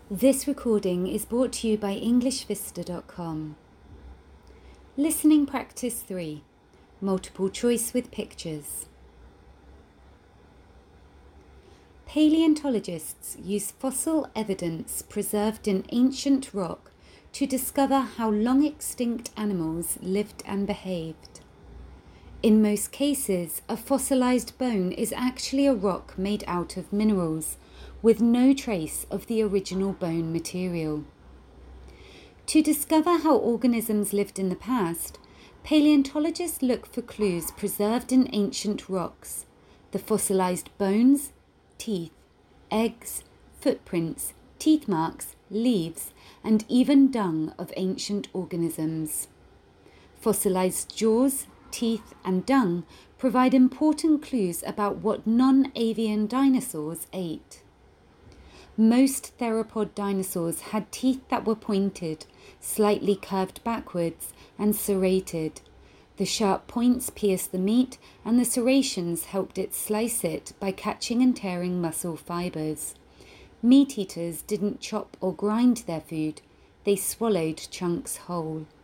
This recording is brought to you by EnglishVista.com. Listening Practice 3. Multiple choice with pictures. Paleontologists use fossil evidence preserved in ancient rock to discover how long-extinct animals lived and behaved. In most cases, a fossilized bone is actually a rock made out of minerals, with no trace of the original bone material. To discover how organisms lived in the past, paleontologists look for clues preserved in ancient rocks, the fossilized bones, teeth, eggs, footprints, teeth marks, leaves, and even dung of ancient organisms. Fossilized jaws, teeth, and dung provide important clues about what non-avian dinosaurs ate. Most theropod dinosaurs had teeth that were pointed, slightly curved backwards, and serrated. The sharp points pierced the meat, and the serrations helped it slice it by catching and tearing muscle fibers. Meat eaters didn't chop or grind their food, they swallowed chunks whole.